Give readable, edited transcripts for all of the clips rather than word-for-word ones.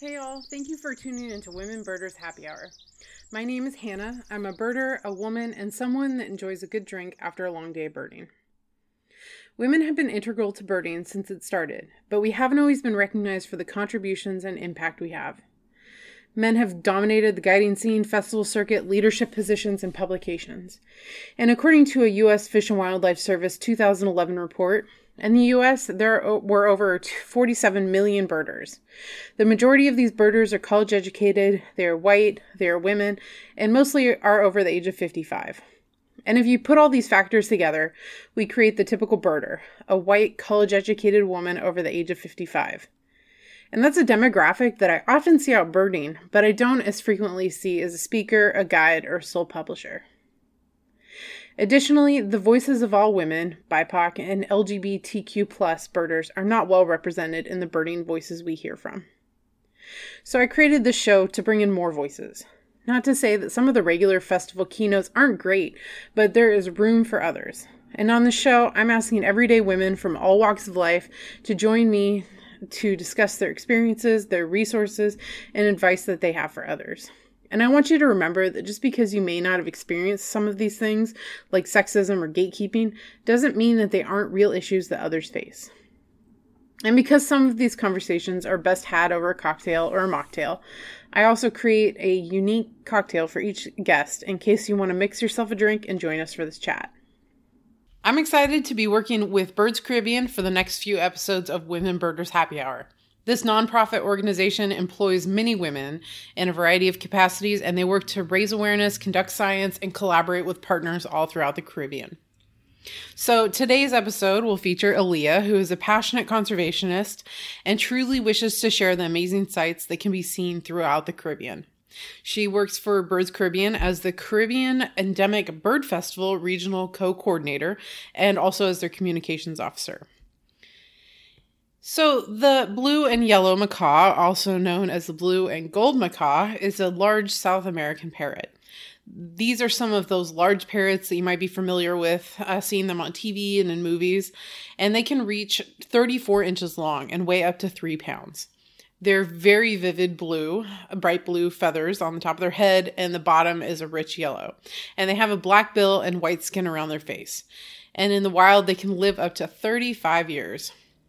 Hey all, thank you for tuning into Women Birders Happy Hour. My name is Hannah. I'm a birder, a woman, and someone that enjoys a good drink after a long day of birding. Women have been integral to birding since it started, but we haven't always been recognized for the contributions and impact we have. Men have dominated the guiding scene, festival circuit, leadership positions, and publications. And according to a U.S. Fish and Wildlife Service 2011 report, in the U.S., there were over 47 million birders. The majority of these birders are college educated, they are white, they are women, and mostly are over the age of 55. And if you put all these factors together, we create the typical birder, a white, college educated woman over the age of 55. And that's a demographic that I often see out birding, but I don't as frequently see as a speaker, a guide, or a sole publisher. Additionally, the voices of all women, BIPOC, and LGBTQ+ birders are not well represented in the birding voices we hear from. So I created this show to bring in more voices. Not to say that some of the regular festival keynotes aren't great, but there is room for others. And on the show, I'm asking everyday women from all walks of life to join me to discuss their experiences, their resources, and advice that they have for others. And I want you to remember that just because you may not have experienced some of these things, like sexism or gatekeeping, doesn't mean that they aren't real issues that others face. And because some of these conversations are best had over a cocktail or a mocktail, I also create a unique cocktail for each guest in case you want to mix yourself a drink and join us for this chat. I'm excited to be working with Birds Caribbean for the next few episodes of Women Birders Happy Hour. This nonprofit organization employs many women in a variety of capacities, and they work to raise awareness, conduct science, and collaborate with partners all throughout the Caribbean. So today's episode will feature Aaliyah, who is a passionate conservationist and truly wishes to share the amazing sights that can be seen throughout the Caribbean. She works for Birds Caribbean as the Caribbean Endemic Bird Festival Regional Co-Coordinator and also as their communications officer. So the blue and yellow macaw, also known as the blue and gold macaw, is a large South American parrot. These are some of those large parrots that you might be familiar with, seeing them on TV and in movies, and they can reach 34 inches long and weigh up to 3 pounds. They're very vivid blue, bright blue feathers on the top of their head, and the bottom is a rich yellow. And they have a black bill and white skin around their face. And in the wild, they can live up to 35 years.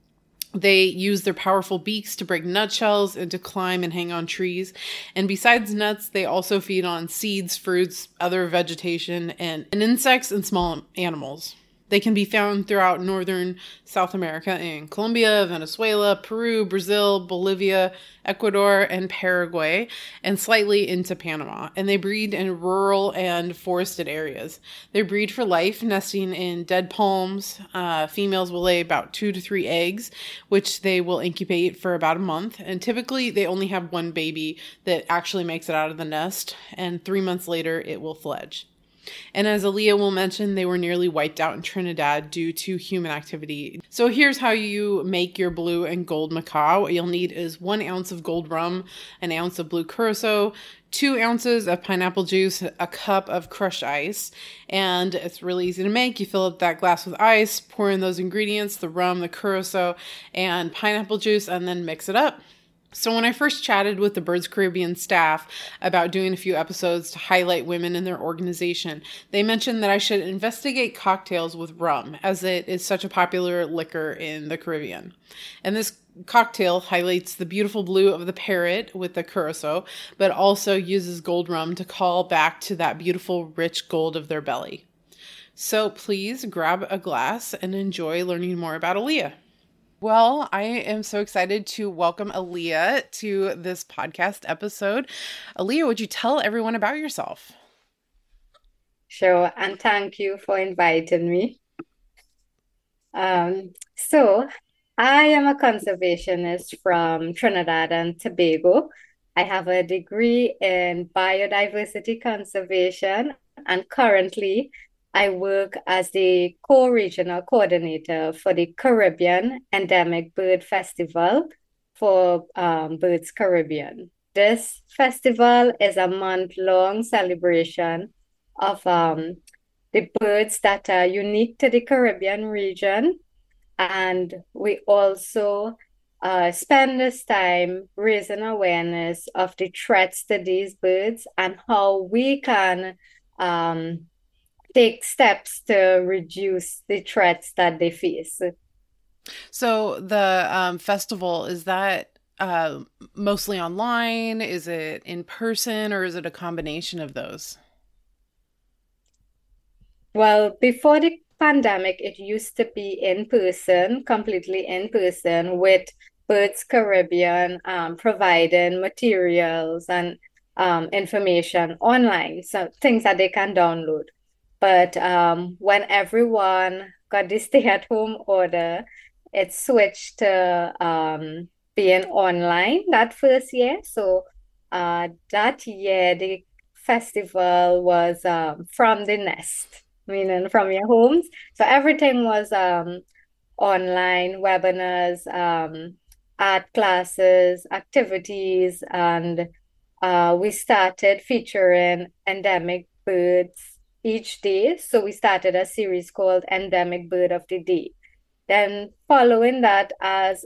They use their powerful beaks to break nutshells and to climb and hang on trees. And besides nuts, they also feed on seeds, fruits, other vegetation, and insects and small animals. They can be found throughout northern South America in Colombia, Venezuela, Peru, Brazil, Bolivia, Ecuador, and Paraguay, and slightly into Panama. And they breed in rural and forested areas. They breed for life, nesting in dead palms. Females will lay about 2 to 3 eggs, which they will incubate for about a month. And typically, they only have one baby that actually makes it out of the nest, and 3 months later, it will fledge. And as Aaliyah will mention, they were nearly wiped out in Trinidad due to human activity. So here's how you make your blue and gold macaw. What you'll need is 1 ounce of gold rum, 1 ounce of blue curacao, 2 ounces of pineapple juice, a cup of crushed ice. And it's really easy to make. You fill up that glass with ice, pour in those ingredients, the rum, the curacao, and pineapple juice, and then mix it up. So when I first chatted with the Birds Caribbean staff about doing a few episodes to highlight women in their organization, they mentioned that I should investigate cocktails with rum, as it is such a popular liquor in the Caribbean. And this cocktail highlights the beautiful blue of the parrot with the curacao, but also uses gold rum to call back to that beautiful rich gold of their belly. So please grab a glass and enjoy learning more about Aaliyah. Well, I am so excited to welcome Aaliyah to this podcast episode. Aaliyah, would you tell everyone about yourself? Sure, and thank you for inviting me. So I am a conservationist from Trinidad and Tobago. I have a degree in biodiversity conservation, and currently I work as the co-regional coordinator for the Caribbean Endemic Bird Festival for Birds Caribbean. This festival is a month-long celebration of the birds that are unique to the Caribbean region. And we also spend this time raising awareness of the threats to these birds and how we can um, take steps to reduce the threats that they face. So the festival, is that mostly online? Is it in person, or is it a combination of those? Well, before the pandemic, it used to be in person, completely in person, with Birds Caribbean providing materials and information online, so things that they can download. But when everyone got the stay-at-home order, it switched to being online that first year. So that year, the festival was from the nest, meaning from your homes. So everything was online, webinars, art classes, activities, and we started featuring endemic birds each day. So we started a series called Endemic Bird of the Day. Then following that, as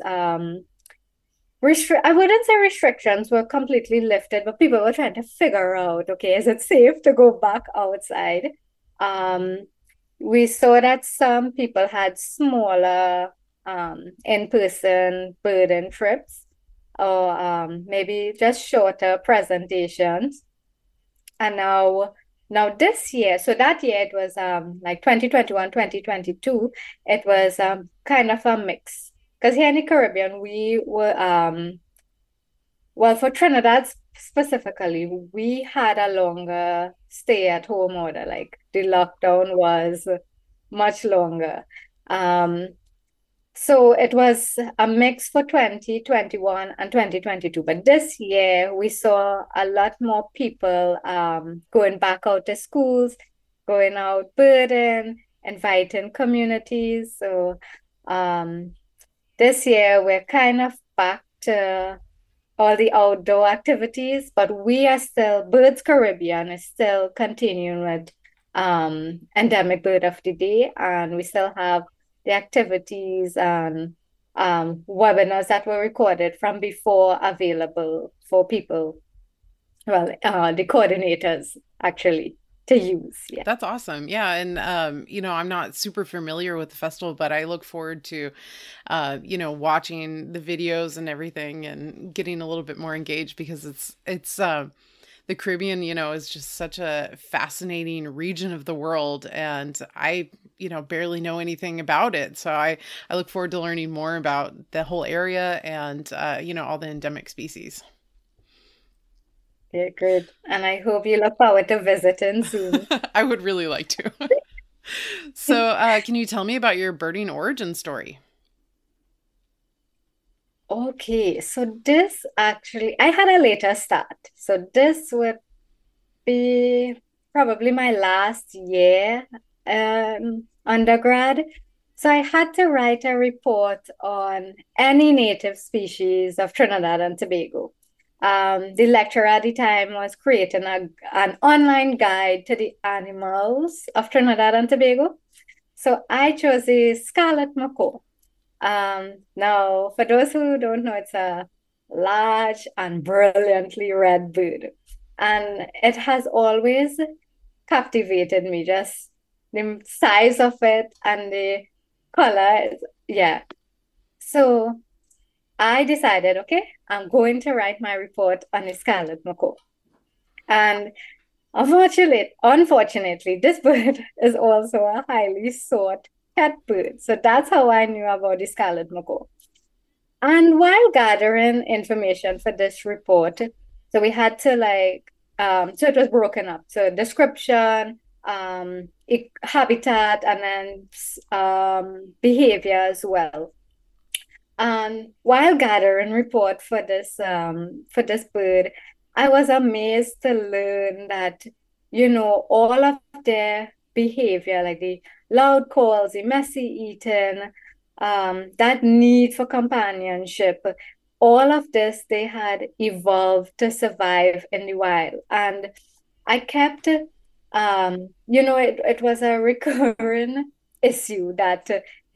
I wouldn't say restrictions were completely lifted, but people were trying to figure out, okay, is it safe to go back outside? Um, we saw that some people had smaller in-person burden trips or maybe just shorter presentations. And now this year, so that year it was like 2021, 2022, it was kind of a mix. Because here in the Caribbean, we were well, for Trinidad specifically, we had a longer stay at home order. Like the lockdown was much longer. Um, so it was a mix for 2021 and 2022. But this year, we saw a lot more people going back out to schools, going out birding, inviting communities. So um, this year, we're kind of back to all the outdoor activities, but we are still, Birds Caribbean is still continuing with Endemic Bird of the Day, and we still have the activities and webinars that were recorded from before available for people, well, the coordinators actually to use. Yeah. That's awesome. Yeah. And, I'm not super familiar with the festival, but I look forward to, watching the videos and everything and getting a little bit more engaged because the Caribbean, is just such a fascinating region of the world. And I, barely know anything about it. So I look forward to learning more about the whole area and, all the endemic species. Yeah, great. And I hope you look forward to visiting soon. I would really like to. So, can you tell me about your birding origin story? Okay, so this actually, I had a later start. So this would be probably my last year undergrad. So I had to write a report on any native species of Trinidad and Tobago. The lecturer at the time was creating an online guide to the animals of Trinidad and Tobago. So I chose the scarlet macaw. Now, for those who don't know, it's a large and brilliantly red bird. And it has always captivated me, just the size of it and the color. Yeah. So I decided, okay, I'm going to write my report on the scarlet macaw. And unfortunately, this bird is also a highly sought cat bird. So that's how I knew about the scarlet macaw. And while gathering information for this report, so we had to so it was broken up. So description, habitat, and then behavior as well. And while gathering report for this bird, I was amazed to learn that, all of their behavior, like the loud calls, the messy eating, that need for companionship, all of this they had evolved to survive in the wild. And I kept, it was a recurring issue that,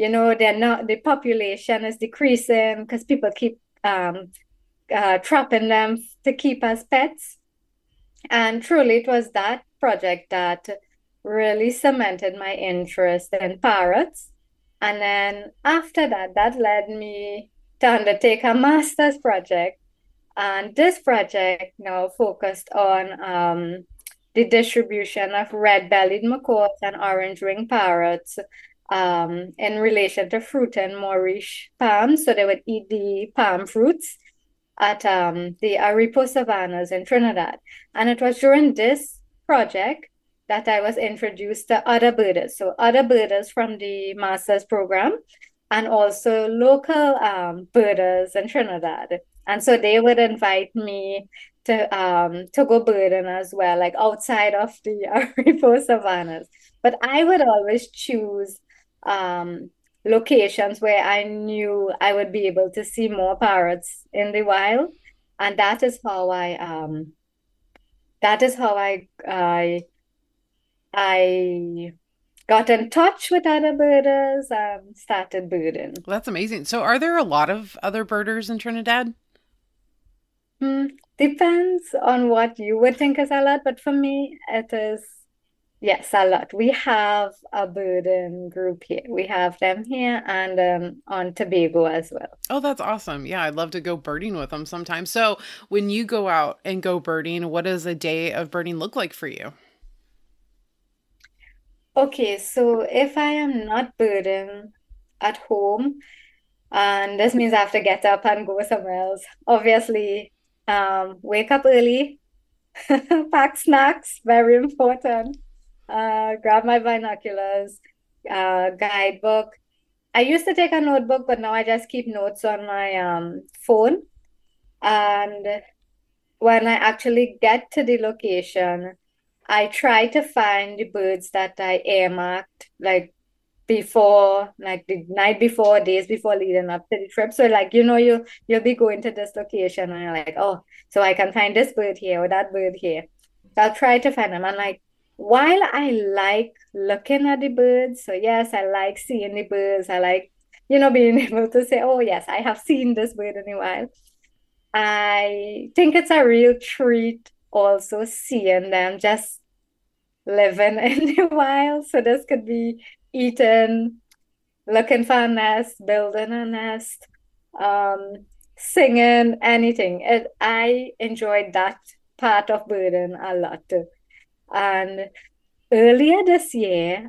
they're not, the population is decreasing because people keep trapping them to keep as pets. And truly, it was that project that really cemented my interest in parrots. And then after that, that led me to undertake a master's project. And this project now focused on the distribution of red-bellied macaws and orange-winged parrots in relation to fruit and Moorish palms. So they would eat the palm fruits at the Aripo savannas in Trinidad. And it was during this project that I was introduced to other birders. So other birders from the master's program and also local birders in Trinidad. And so they would invite me to go birding as well, like outside of the Aripo savannas. But I would always choose locations where I knew I would be able to see more parrots in the wild. And that is how I got in touch with other birders and started birding. That's amazing. So, are there a lot of other birders in Trinidad? Depends on what you would think is a lot, but for me, it is, yes, a lot. We have a birding group here. We have them here and on Tobago as well. Oh, that's awesome. Yeah, I'd love to go birding with them sometime. So, when you go out and go birding, what does a day of birding look like for you? Okay, so if I am not birding at home, and this means I have to get up and go somewhere else, obviously, wake up early, pack snacks, very important. Grab my binoculars, guidebook. I used to take a notebook, but now I just keep notes on my phone. And when I actually get to the location, I try to find the birds that I earmarked like before, like the night before, days before leading up to the trip. So like, you'll be going to this location and you're like, oh, so I can find this bird here or that bird here. So I'll try to find them. And like, while I like looking at the birds, so yes, I like seeing the birds. I like, being able to say, oh yes, I have seen this bird in a while. I think it's a real treat also seeing them just living in the wild. So this could be eating, looking for a nest, building a nest, um, singing, anything. I enjoyed that part of birding a lot. And earlier this year,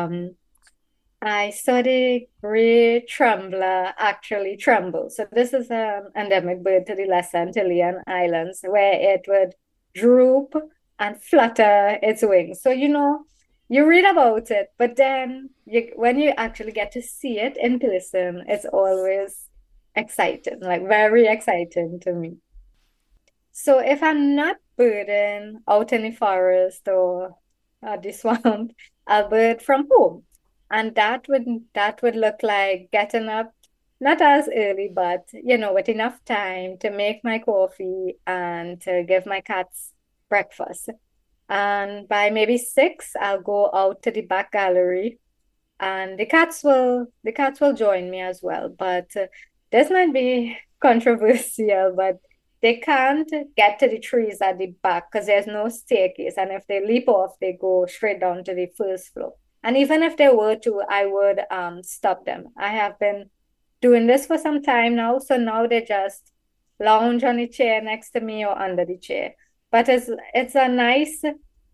I saw the gray trembler actually tremble. So this is an endemic bird to the Lesser Antillean Islands where it would droop and flutter its wings. So you read about it, but then when you actually get to see it in person, it's always exciting, like very exciting to me. So if I'm not birding out in the forest or the swamp, I'll bird from home. And that would look like getting up not as early, but with enough time to make my coffee and to give my cats breakfast. And by maybe 6, I'll go out to the back gallery and the cats will join me as well. But this might be controversial, but they can't get to the trees at the back because there's no staircase. And if they leap off, they go straight down to the first floor. And even if they were to, I would stop them. I have been doing this for some time now, so now they just lounge on the chair next to me or under the chair. But it's a nice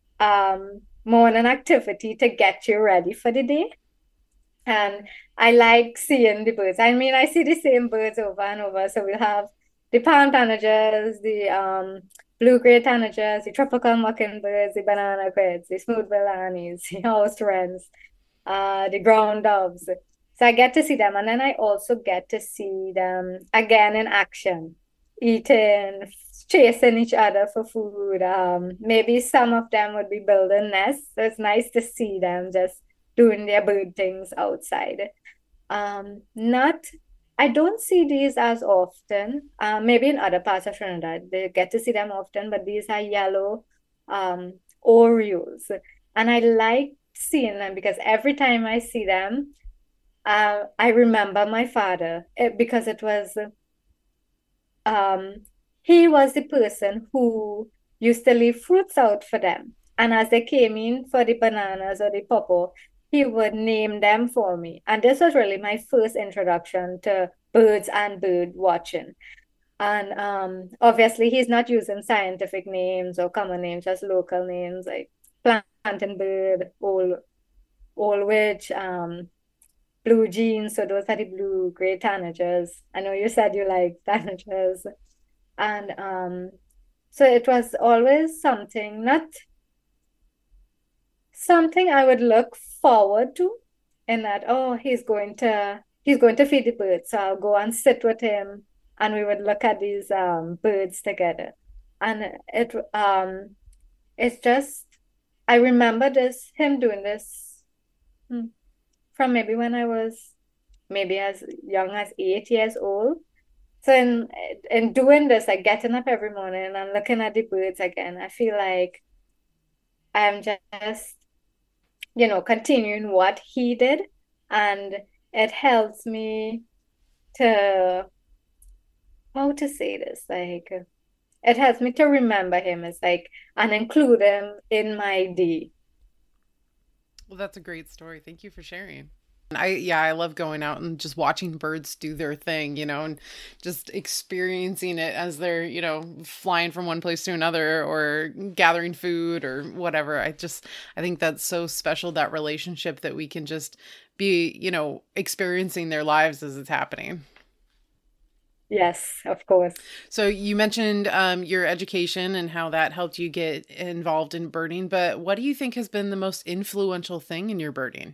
morning activity to get you ready for the day. And I like seeing the birds. I mean, I see the same birds over and over. So we'll have the palm tanagers, the blue-gray tanagers, the tropical mockingbirds, the banana quails, the smooth-bill annies, the house wrens, the ground doves. So I get to see them. And then I also get to see them again in action, eating, chasing each other for food. Maybe some of them would be building nests. So it's nice to see them just doing their bird things outside. Not, I don't see these as often. Maybe in other parts of Trinidad, they get to see them often, but these are yellow orioles. And I like seeing them because every time I see them, I remember my father because it was um, he was the person who used to leave fruits out for them. And as they came in for the bananas or the pawpaw, he would name them for me. And this was really my first introduction to birds and bird watching. And obviously, he's not using scientific names or common names, just local names like plant and bird, old witch, blue jeans. So those are the blue gray tanagers. I know you said you like tanagers. And so it was always something, not something I would look forward to in that, oh, he's going to feed the birds. So I'll go and sit with him and we would look at these birds together. And it's just I remember this him doing this hmm, from maybe when I was maybe as young as 8 years old. So in doing this, like getting up every morning and looking at the birds again, I feel like I'm just, continuing what he did. And it helps me to, how to say this? Like, it helps me to remember him as like, and include him in my day. Well, that's a great story. Thank you for sharing. I love going out and just watching birds do their thing, and just experiencing it as they're, flying from one place to another or gathering food or whatever. I think that's so special, that relationship that we can just be, experiencing their lives as it's happening. Yes, of course. So you mentioned your education and how that helped you get involved in birding, but what do you think has been the most influential thing in your birding?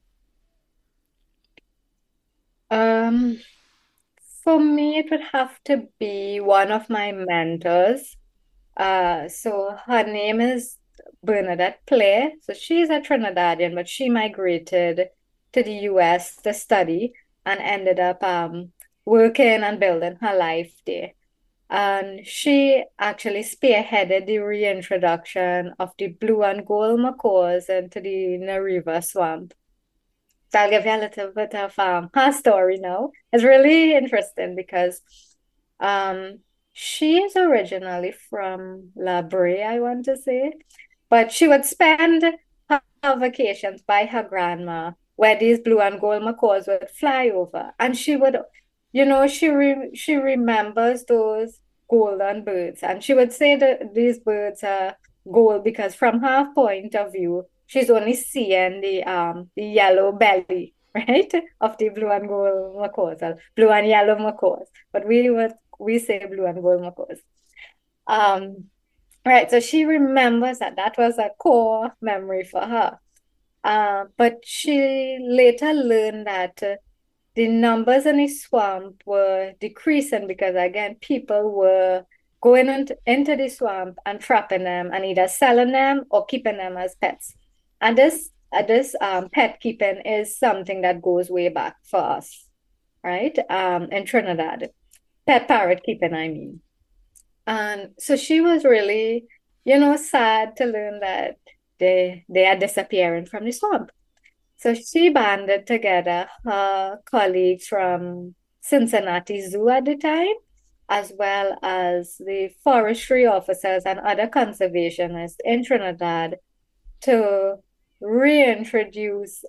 Um, for me, it would have to be one of my mentors. So her name is Bernadette Clare. So she's a Trinidadian, but she migrated to the US to study and ended up working and building her life there. And she actually spearheaded the reintroduction of the blue and gold macaws into the Nariva swamp. So I'll give you a little bit of her story now. It's really interesting because um, she is originally from La Brea, I want to say, but she would spend her vacations by her grandma, where these blue and gold macaws would fly over, and she would, she remembers those golden birds, and she would say that these birds are gold because from her point of view, she's only seeing the yellow belly, right, of the blue and gold macaws, or blue and yellow macaws, but we say blue and gold macaws. Um, right, so she remembers that that was a core memory for her. But she later learned that the numbers in the swamp were decreasing because, again, people were going into the swamp and trapping them and either selling them or keeping them as pets. And this pet keeping is something that goes way back for us, right? In Trinidad, pet parrot keeping, I mean. And so she was really, sad to learn that they are disappearing from the swamp. So she banded together her colleagues from Cincinnati Zoo at the time, as well as the forestry officers and other conservationists in Trinidad to reintroduce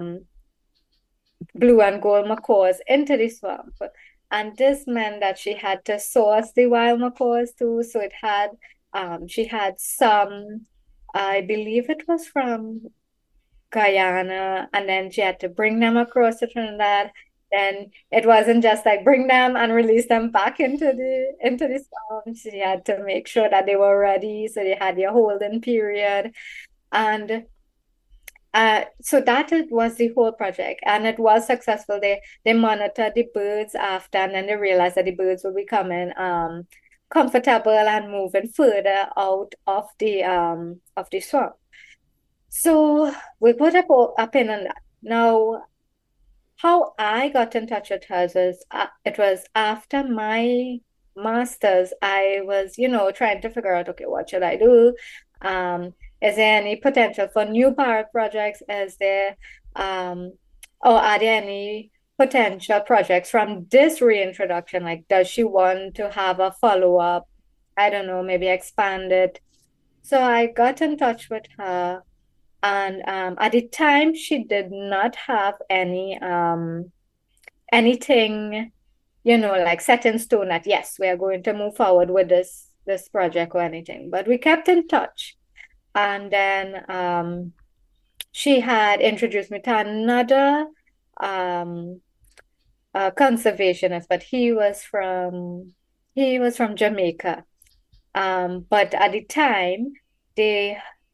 blue and gold macaws into the swamp. And this meant that she had to source the wild macaws too. So she had some, I believe it was from Guyana, and then she had to bring them across to Trinidad. Then it wasn't just like bring them and release them back into the swamp. She had to make sure that they were ready, so they had their holding period. And so was the whole project, and it was successful. They monitored the birds after, and then they realized that the birds were becoming comfortable and moving further out of the swamp. So we put a pin on that. Now, how I got in touch with her was it was after my master's. I was, trying to figure out, okay, what should I do? Um, is there any potential for new parrot projects? Is there, um, or are there any potential projects from this reintroduction? Like, does she want to have a follow-up? I don't know, maybe expand it. So I got in touch with her, and at the time she did not have anything, like set in stone that yes, we are going to move forward with this project or anything. But we kept in touch. And then she had introduced me to another um conservationist, but he was from Jamaica. But at the time, they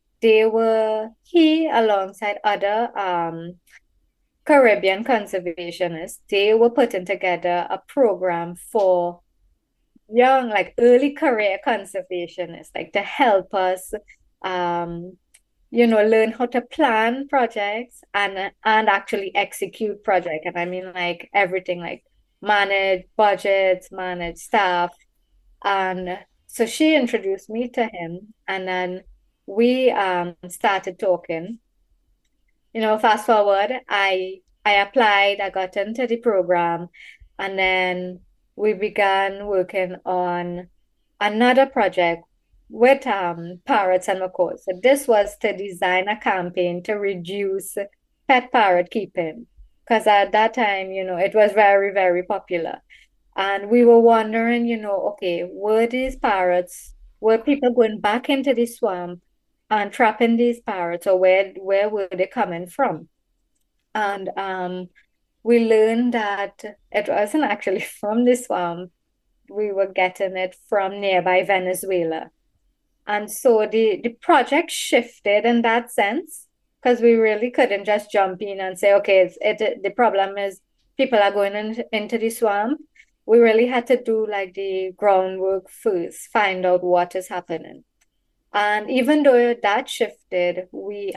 he alongside other Caribbean conservationists, they were putting together a program for young, like early career conservationists, like to help us um, learn how to plan projects and actually execute project. And I mean like everything, like manage budgets, manage staff. And so she introduced me to him, and then we started talking. Fast forward, I applied, I got into the program, and then we began working on another project with parrots and macaws. So this was to design a campaign to reduce pet parrot keeping, because at that time, it was very, very popular. And we were wondering, okay, were people going back into the swamp and trapping these parrots, or where were they coming from? And we learned that it wasn't actually from the swamp. We were getting it from nearby Venezuela. And so the project shifted in that sense, because we really couldn't just jump in and say, okay, the problem is people are going into the swamp. We really had to do like the groundwork first, find out what is happening. And even though that shifted,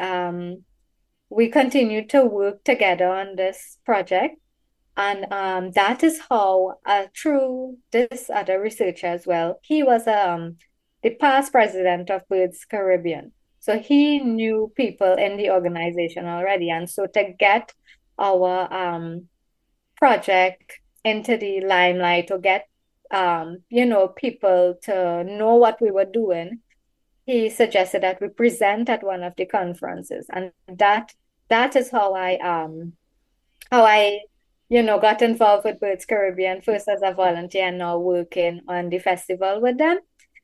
we continued to work together on this project. And that is how, through this other researcher as well, he was the past president of Birds Caribbean. So he knew people in the organization already. And so to get our project into the limelight, to get people to know what we were doing, he suggested that we present at one of the conferences. And that is how I got involved with Birds Caribbean, first as a volunteer and now working on the festival with them.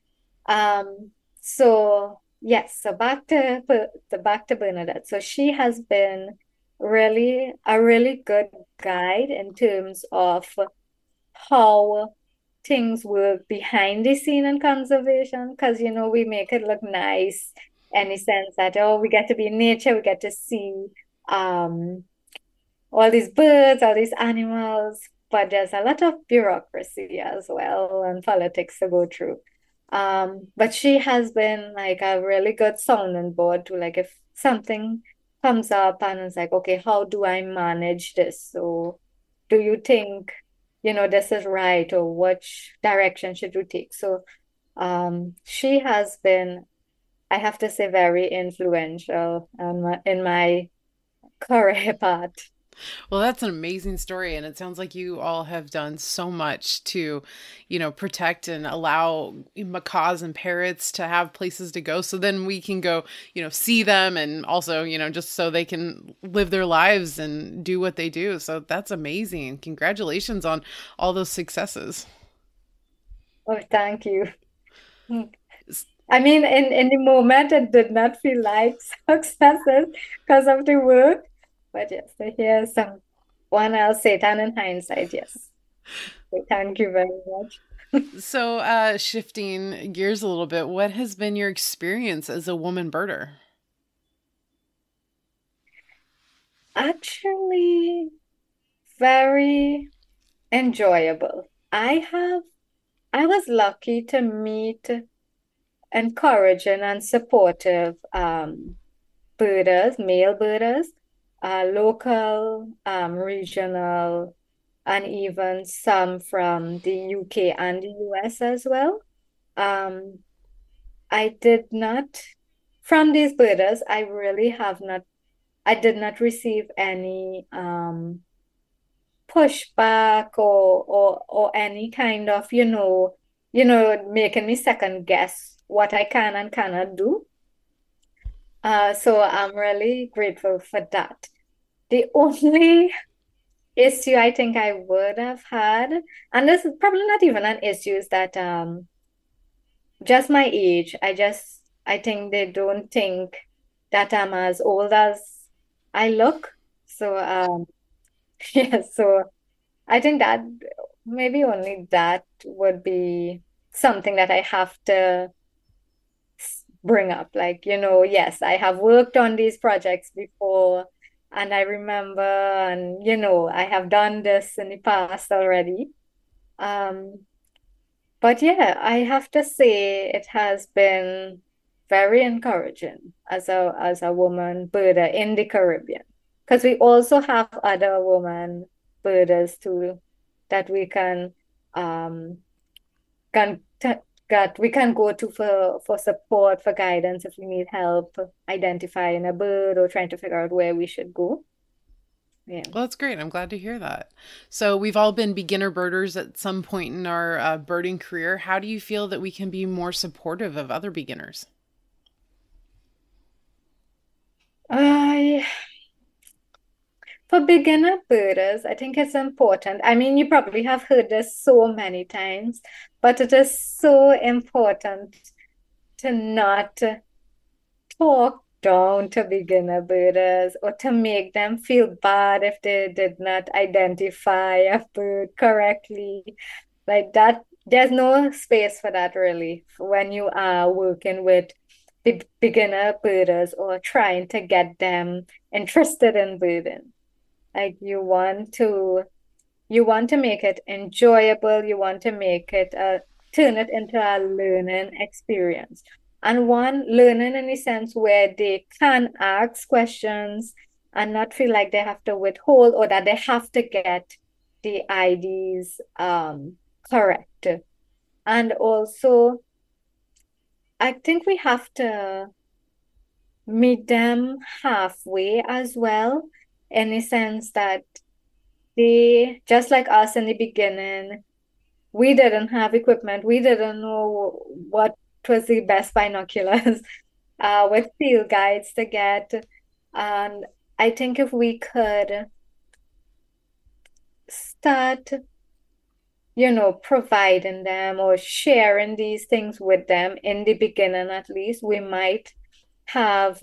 So yes, so back to Bernadette. So she has been really a really good guide in terms of how things work behind the scene in conservation, because we make it look nice in the sense that, oh, we get to be in nature, we get to see um all these birds, all these animals, but there's a lot of bureaucracy as well and politics to go through. But she has been like a really good sounding board to, like, if something comes up and it's like, okay, how do I manage this? So do you think, this is right, or which direction should we take? So she has been, I have to say, very influential in my career path. Well, that's an amazing story. And it sounds like you all have done so much to, protect and allow macaws and parrots to have places to go. So then we can go, see them, and also, just so they can live their lives and do what they do. So that's amazing. Congratulations on all those successes. Oh, thank you. I mean, in the moment, it did not feel like successes because of the work. But yes, so here's one else say it, and in hindsight, yes. So thank you very much. So, shifting gears a little bit, what has been your experience as a woman birder? Actually, very enjoyable. I was lucky to meet encouraging and supportive birders, male birders, local, regional, and even some from the UK and the US as well. Um, I did not, from these birders, I really have not I did not receive any pushback or any kind of, making me second guess what I can and cannot do. So I'm really grateful for that. The only issue I think I would have had, and this is probably not even an issue, is that just my age. I think they don't think that I'm as old as I look. So yeah, so I think that maybe only that would be something that I have to bring up. Like, yes, I have worked on these projects before, and I remember, and I have done this in the past already. Um, but yeah, I have to say it has been very encouraging as a woman birder in the Caribbean. Because we also have other women birders too that we um can that we can go to for support, for guidance if we need help identifying a bird or trying to figure out where we should go. Yeah. Well, that's great. I'm glad to hear that. So, we've all been beginner birders at some point in our birding career. How do you feel that we can be more supportive of other beginners? I For beginner birders, I think it's important. I mean, you probably have heard this so many times, but it is so important to not talk down to beginner birders or to make them feel bad if they did not identify a bird correctly. Like that, there's no space for that really when you are working with beginner birders or trying to get them interested in birding. Like you want to make it enjoyable, you want to make it turn it into a learning experience. And one learning in a sense where they can ask questions and not feel like they have to withhold or that they have to get the IDs correct. And also, I think we have to meet them halfway as well, in a sense that they, just like us in the beginning, we didn't have equipment. We didn't know what was the best binoculars, with field guides to get. And I think if we could start, providing them or sharing these things with them in the beginning, at least, have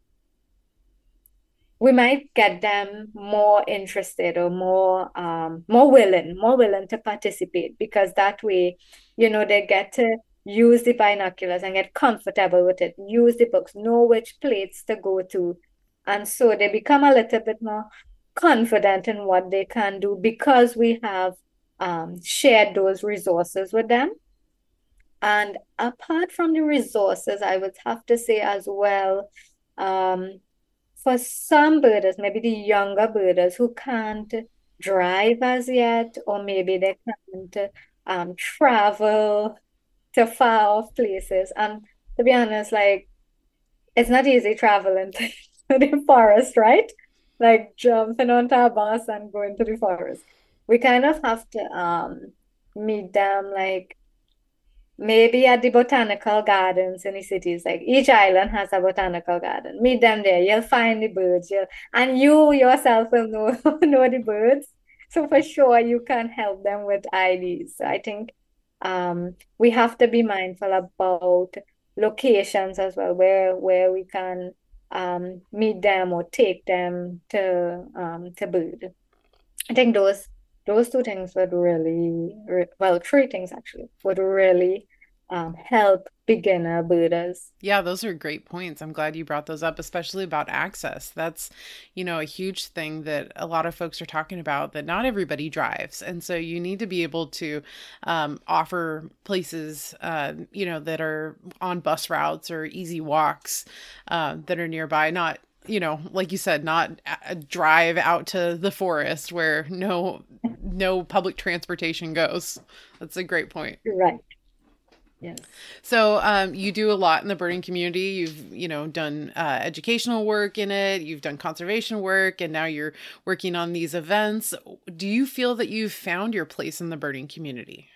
we might get them more interested or more willing to participate, because that way, they get to use the binoculars and get comfortable with it, use the books, know which plates to go to. And so they become a little bit more confident in what they can do because we have shared those resources with them. And apart from the resources, I would have to say as well, um, for some birders, maybe the younger birders who can't drive as yet, or maybe they can't travel to far off places. And to be honest, like it's not easy traveling to the forest, right? Like jumping onto a bus and going to the forest. We kind of have to meet them like maybe at the botanical gardens in the cities. Like each island has a botanical garden. Meet them there. You'll find the birds. And you yourself will know know the birds. So for sure you can help them with IDs. So I think we have to be mindful about locations as well, where we can meet them or take them to bird. I think those two things would really, well, three things actually would really help beginner birders. Yeah, those are great points. I'm glad you brought those up, especially about access. That's, a huge thing that a lot of folks are talking about, that not everybody drives. And so you need to be able to offer places, that are on bus routes or easy walks that are nearby, not like you said, not a drive out to the forest where no public transportation goes. That's a great point. Right. Yes. So you do a lot in the birding community. You've, done educational work in it. You've done conservation work, and now you're working on these events. Do you feel that you've found your place in the birding community?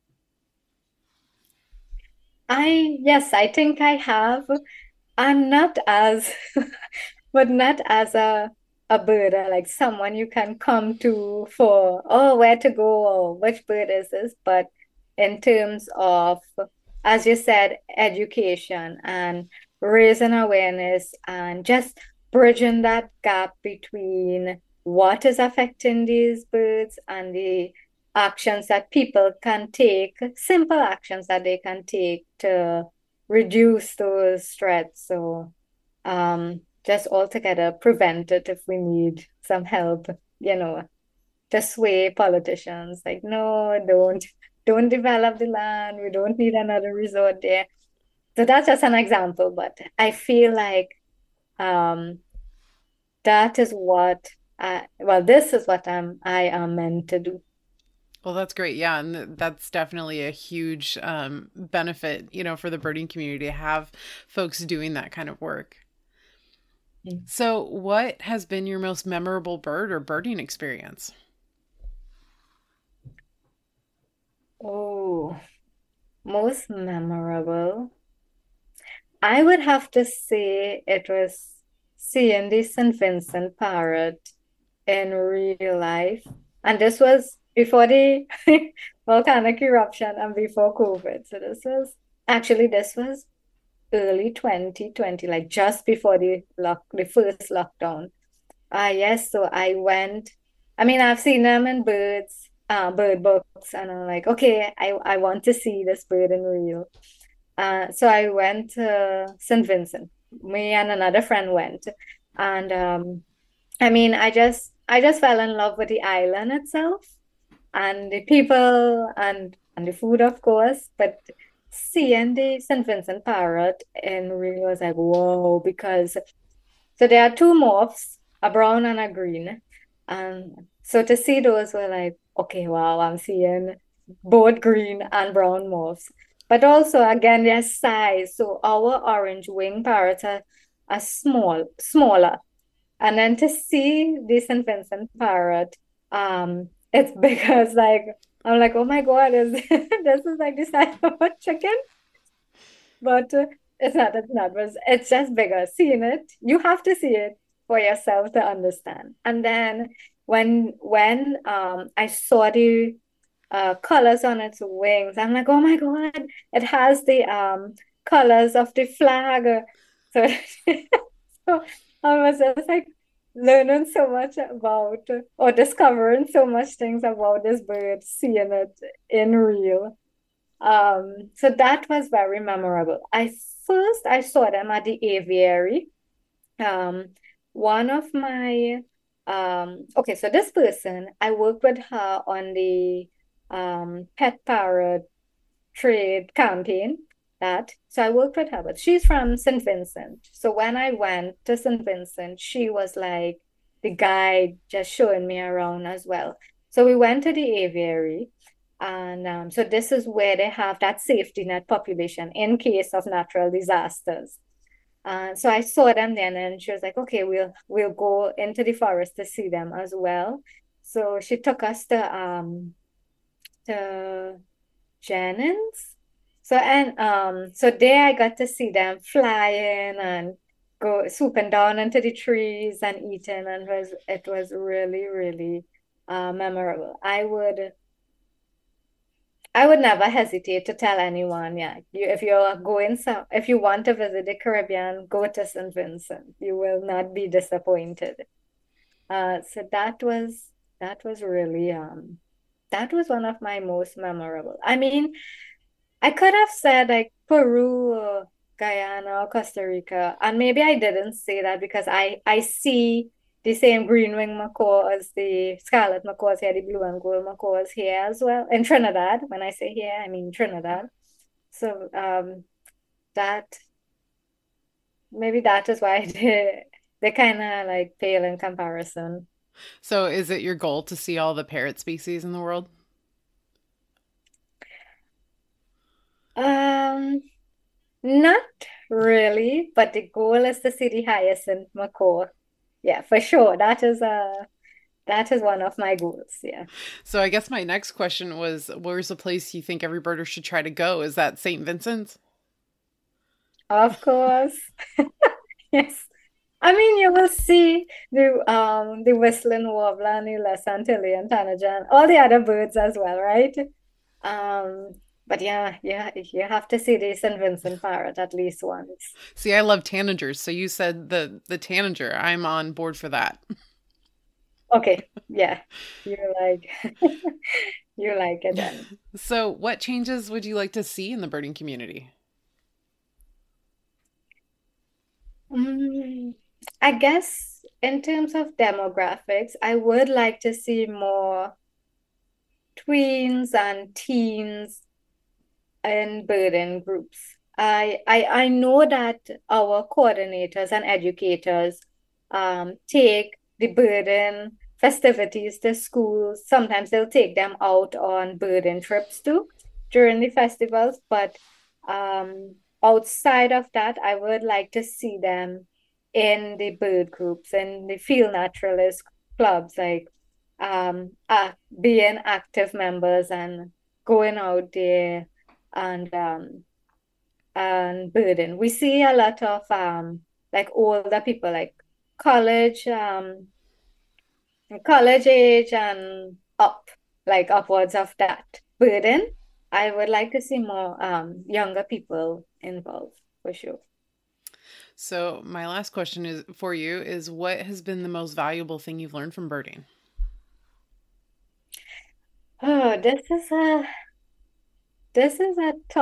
Yes, I think I have. I'm not as, but not as a birder, like someone you can come to for, oh, where to go or which bird is this? But in terms of, as you said, education and raising awareness and just bridging that gap between what is affecting these birds and the actions that people can take, simple actions that they can take to reduce those threats. So just altogether prevent it if we need some help, you know, to sway politicians like, no, don't develop the land. We don't need another resort there. So that's just an example, but I feel like um that is what this is what I am meant to do. Well, that's great. Yeah, and that's definitely a huge benefit, for the birding community to have folks doing that kind of work. So, what has been your most memorable bird or birding experience? Oh, most memorable. I would have to say it was seeing the St. Vincent parrot in real life. And this was before the volcanic eruption and before COVID. So this was early 2020, like just before the first lockdown. Yes, so I went. I mean, I've seen them in bird books, and I'm like, okay, I want to see this bird in real. So I went to St. Vincent. Me and another friend went, and I mean, I just fell in love with the island itself and the people and the food, of course. But seeing the St. Vincent parrot in real was like, whoa, because so there are two morphs, a brown and a green. And so to see those were like, okay, wow, I'm seeing both green and brown morphs. But also again their size. So our orange wing parrots are smaller. And then to see the St. Vincent parrot, it's because like I'm like, oh my God, this is like the size of a chicken? But it's not, but it's just bigger. Seeing it, you have to see it for yourself to understand. And then when I saw the colors on its wings, I'm like, oh my God, it has the colors of the flag. So, so I was just like learning so much about or discovering so much things about this bird, seeing it in real. So that was very memorable. I saw them at the aviary. Um, one of my okay, so this person, I worked with her on the pet parrot trade campaign. So I worked with her, but she's from St. Vincent. So when I went to St. Vincent, she was like the guide just showing me around as well. So we went to the aviary. And so this is where they have that safety net population in case of natural disasters. So I saw them then, and she was like, "Okay, we'll go into the forest to see them as well." So she took us to Jennings. So there I got to see them flying and go swooping down into the trees and eating, and it was really really memorable. I would never hesitate to tell anyone, yeah, if you want to visit the Caribbean, go to St. Vincent. You will not be disappointed. So that was really that was one of my most memorable. I mean, I could have said like Peru or Guyana or Costa Rica, and maybe I didn't say that because I see the same green wing macaw as the scarlet macaws here, the blue and gold macaws here as well. In Trinidad, when I say here, I mean Trinidad. So that maybe that is why they kind of like pale in comparison. So, is it your goal to see all the parrot species in the world? Not really, but the goal is to see the hyacinth macaw. Yeah, for sure. That is one of my goals. Yeah. So I guess my next question was, where's a place you think every birder should try to go? Is that St. Vincent's? Of course. Yes. I mean, you will see the whistling warbler and the Les Antillean tanager and all the other birds as well, right? Um, but yeah, you have to see the St. Vincent parrot at least once. See, I love tanagers. So you said the tanager. I'm on board for that. Okay, yeah, you like you like it then. So what changes would you like to see in the birding community? Mm, I guess in terms of demographics, I would like to see more tweens and teens in birding groups. I know that our coordinators and educators take the birding festivities to schools. Sometimes they'll take them out on birding trips too during the festivals, but um, outside of that, I would like to see them in the bird groups and the field naturalist clubs, like being active members and going out there and and birding. We see a lot of like older people, like college college age and up, like upwards of that birding. I would like to see more younger people involved for sure. So my last question is for you is, what has been the most valuable thing you've learned from birding? Oh, this is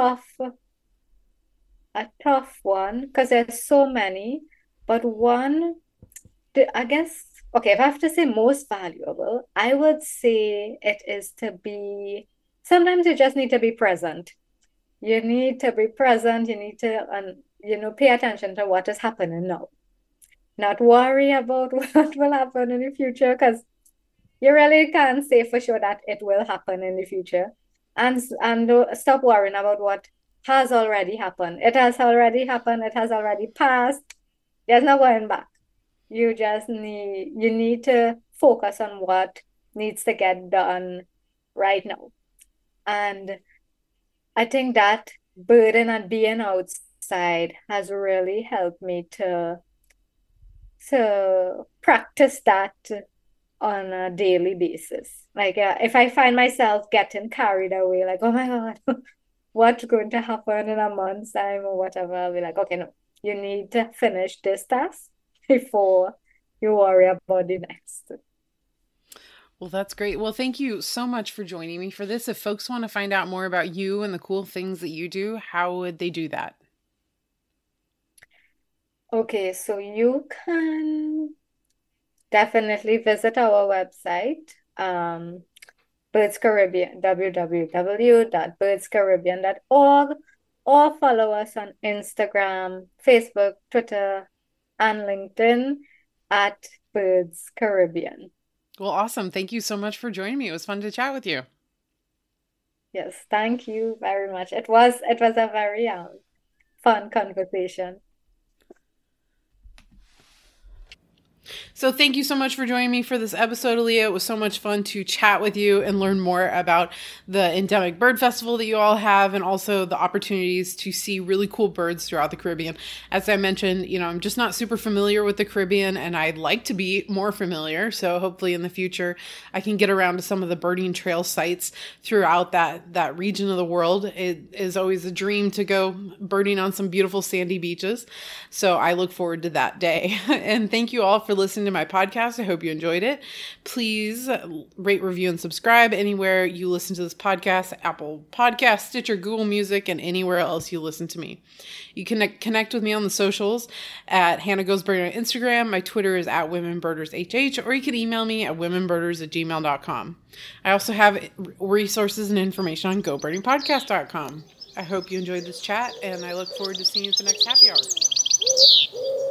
a tough one because there's so many, but one, I guess, okay, if I have to say most valuable, I would say it is to be, sometimes you just need to be present. You need to be present. You need to, pay attention to what is happening now. Not worry about what will happen in the future because you really can't say for sure that it will happen in the future. And stop worrying about what has already happened. It has already happened. It has already passed. There's no going back. You need to focus on what needs to get done right now. And I think that burden and being outside has really helped me to practice that on a daily basis. Like if I find myself getting carried away, like, oh my God, what's going to happen in a month's time or whatever, I'll be like, okay, no, you need to finish this task before you worry about the next. Well, that's great. Well, thank you so much for joining me for this. If folks want to find out more about you and the cool things that you do, how would they do that? Okay, so you can definitely visit our website, Birds Caribbean, www.birdscaribbean.org, or follow us on Instagram, Facebook, Twitter, and LinkedIn at Birds Caribbean. Well, awesome. Thank you so much for joining me. It was fun to chat with you. Yes, thank you very much. It was a very fun conversation. So thank you so much for joining me for this episode, Aaliyah. It was so much fun to chat with you and learn more about the Endemic Bird Festival that you all have, and also the opportunities to see really cool birds throughout the Caribbean. As I mentioned, I'm just not super familiar with the Caribbean, and I'd like to be more familiar. So hopefully in the future, I can get around to some of the birding trail sites throughout that region of the world. It is always a dream to go birding on some beautiful sandy beaches. So I look forward to that day. And thank you all for listening to my podcast. I hope you enjoyed it. Please rate, review, and subscribe anywhere you listen to this podcast: Apple Podcasts, Stitcher, Google Music, and anywhere else you listen to me. You can connect with me on the socials at Hannah Goes Birding on Instagram. My Twitter is at WomenBirdersHH, or you can email me at womenbirders@gmail.com. I also have resources and information on GoBirdingPodcast.com. I hope you enjoyed this chat, and I look forward to seeing you at the next happy hour.